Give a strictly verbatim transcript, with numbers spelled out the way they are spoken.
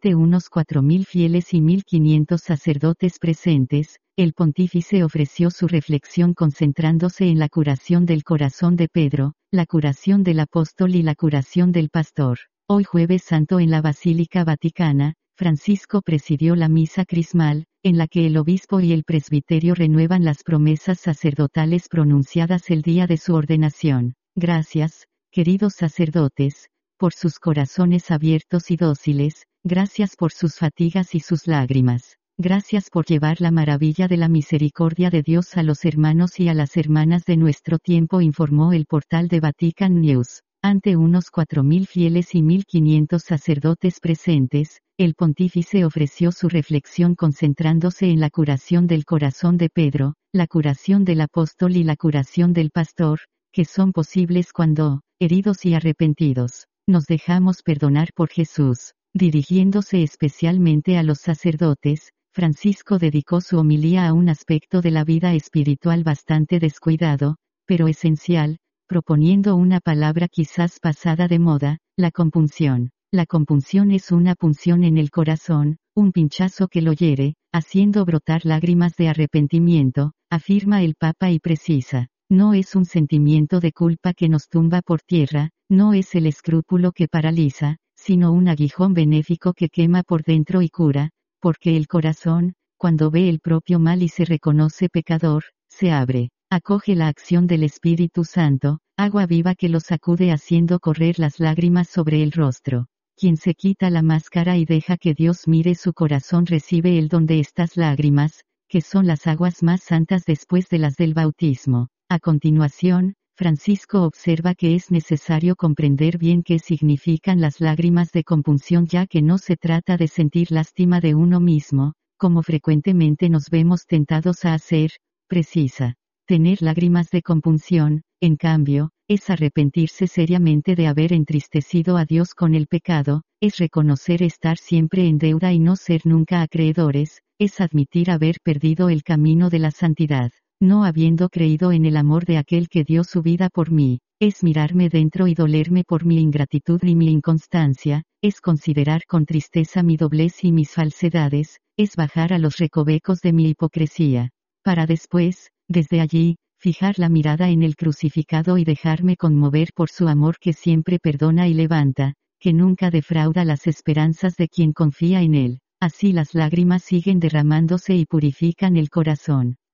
Ante unos cuatro mil fieles y mil quinientos sacerdotes presentes, el pontífice ofreció su reflexión concentrándose en la curación del corazón de Pedro, la curación del apóstol y la curación del pastor. Hoy Jueves Santo en la Basílica Vaticana, Francisco presidió la misa crismal, en la que el obispo y el presbiterio renuevan las promesas sacerdotales pronunciadas el día de su ordenación. Gracias, queridos sacerdotes, por sus corazones abiertos y dóciles, gracias por sus fatigas y sus lágrimas. Gracias por llevar la maravilla de la misericordia de Dios a los hermanos y a las hermanas de nuestro tiempo, informó el portal de Vatican News. Ante unos cuatro mil fieles y mil quinientos sacerdotes presentes, el pontífice ofreció su reflexión concentrándose en la curación del corazón de Pedro, la curación del apóstol y la curación del pastor, que son posibles cuando, heridos y arrepentidos, nos dejamos perdonar por Jesús. Dirigiéndose especialmente a los sacerdotes, Francisco dedicó su homilía a un aspecto de la vida espiritual bastante descuidado, pero esencial, proponiendo una palabra quizás pasada de moda, la compunción. La compunción es una punción en el corazón, un pinchazo que lo hiere, haciendo brotar lágrimas de arrepentimiento, afirma el Papa y precisa. No es un sentimiento de culpa que nos tumba por tierra, no es el escrúpulo que paraliza, sino un aguijón benéfico que quema por dentro y cura, porque el corazón, cuando ve el propio mal y se reconoce pecador, se abre, acoge la acción del Espíritu Santo, agua viva que lo sacude haciendo correr las lágrimas sobre el rostro. Quien se quita la máscara y deja que Dios mire su corazón recibe el don de estas lágrimas, que son las aguas más santas después de las del bautismo. A continuación, Francisco observa que es necesario comprender bien qué significan las lágrimas de compunción, ya que no se trata de sentir lástima de uno mismo, como frecuentemente nos vemos tentados a hacer, precisa. Tener lágrimas de compunción, en cambio, es arrepentirse seriamente de haber entristecido a Dios con el pecado, es reconocer estar siempre en deuda y no ser nunca acreedores, es admitir haber perdido el camino de la santidad. No habiendo creído en el amor de aquel que dio su vida por mí, es mirarme dentro y dolerme por mi ingratitud y mi inconstancia, es considerar con tristeza mi doblez y mis falsedades, es bajar a los recovecos de mi hipocresía, para después, desde allí, fijar la mirada en el crucificado y dejarme conmover por su amor que siempre perdona y levanta, que nunca defrauda las esperanzas de quien confía en él. Así las lágrimas siguen derramándose y purifican el corazón.